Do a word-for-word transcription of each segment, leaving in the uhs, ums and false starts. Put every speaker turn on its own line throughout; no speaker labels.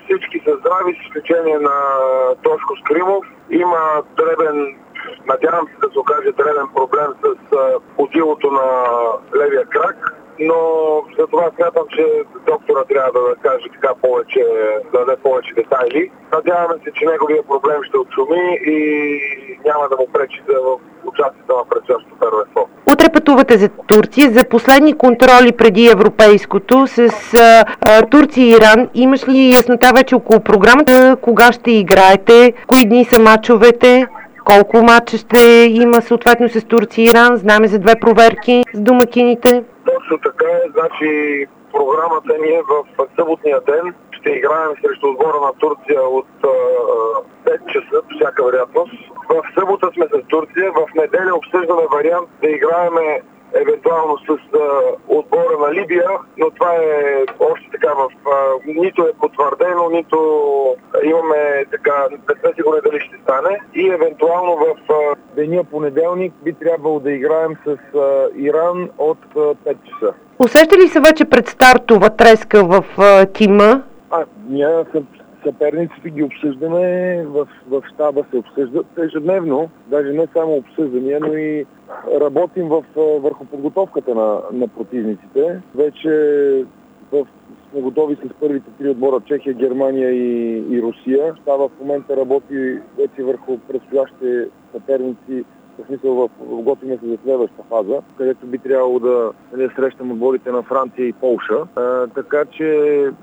всички са здрави, с изключение на Тошко Скримов. Има дребен, надявам се да се окаже дребен проблем с удилото на левия крак. Но за това смятам, че доктора трябва да каже така повече, да даде повече детайли. Надяваме се, че неговия проблем ще отшуми и няма да му пречи за участието на предстоящото първенство.
Утре пътувате за Турция за последни контроли преди европейското с а, а, Турция и Иран. Имаш ли яснота вече около програмата? Кога ще играете? Кои дни са мачовете? Колко мача ще има съответно с Турция и Иран? Знаме за две проверки с домакините.
Точно така е. Значи програмата ни е в съботния ден. Ще играем срещу отбора на Турция от пет часа, по всяка вероятност. В събота сме с Турция. В неделя обсъждаме вариант да играеме евентуално с а, отбора на Либия, но това е още така в... А, нито е потвърдено, нито имаме така... Не сме сигурни дали ще стане. И евентуално в а, деня понеделник би трябвало да играем с а, Иран от а, пет часа.
Усеща ли се вече предстартова треска в а, тима?
А, ние съперниците ги обсъждаме, в, в щаба се обсъждат ежедневно, даже не само обсъждания, но и работим в, върху подготовката на, на противниците. Вече в, сме готови с първите три отбора Чехия, Германия и, и Русия. Щаба в момента работи вече върху предстоящите съперници, в смисъл в готвиме се за следващата фаза, където би трябвало да, да срещаме отборите на Франция и Полша. А, така че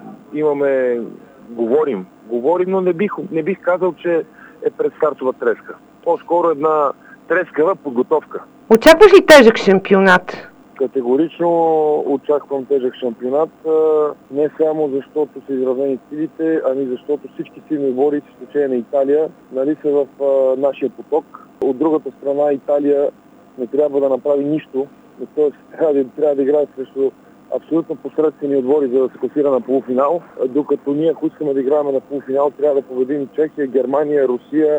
имаме Говорим. Говорим, но не бих, не бих казал, че е предстартова треска. По-скоро една трескава подготовка.
Очакваш ли тежък шампионат?
Категорично очаквам тежък шампионат. Не само защото са изравнени силите, ами защото всички силни отбори, с изключение на Италия, нали, са в а, нашия поток. От другата страна Италия не трябва да направи нищо. Тоест трябва да, трябва да играе срещу абсолютно посредствени отбори, за да се класира на полуфинал, докато ние, ако искаме да играем на полуфинал, трябва да победим Чехия, Германия, Русия,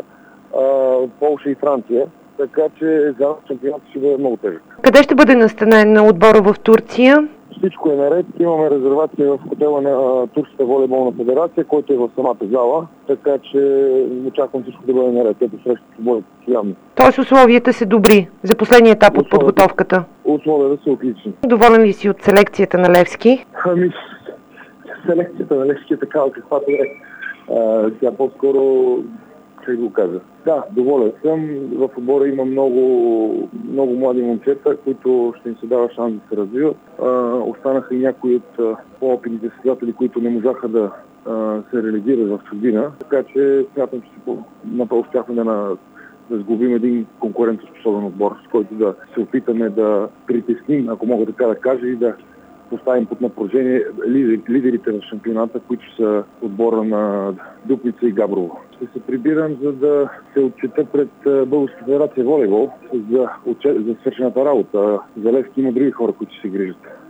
Полша и Франция. Така че за нас шампионатът ще бъде много тежък.
Къде ще бъде настанен на отбора в Турция?
Всичко е наред. Имаме резервация в хотела на Турската волейболна федерация, който е в самата зала, така че очаквам всичко да бъде наред. Ето срещу отборите явно.
Тоест условията са добри за последния етап от подготовката?
Условията са отлични.
Доволен ли си от селекцията на Левски?
Ами, селекцията на Левски е такава, каквато е. А, тя по-скоро, как го кажа. Да, доволен съм. В отбора има много, много млади момчета, които ще им се дава шанс да се развиват. А, останаха и някои от по-опитните състезатели, които не можаха да а, се реализират в чужбина. Така че смятам, че направо успяхме да на да сглобим един конкурентоспособен отбор, с който да се опитаме да притесним, ако мога така да кажа, и да поставим под напрежение лидерите в шампионата, които са отбора на Дупница и Габрово. Ще се прибирам, за да се отчета пред Българска федерация волейбол за, за свършената работа. За Левски има други хора, които се грижат.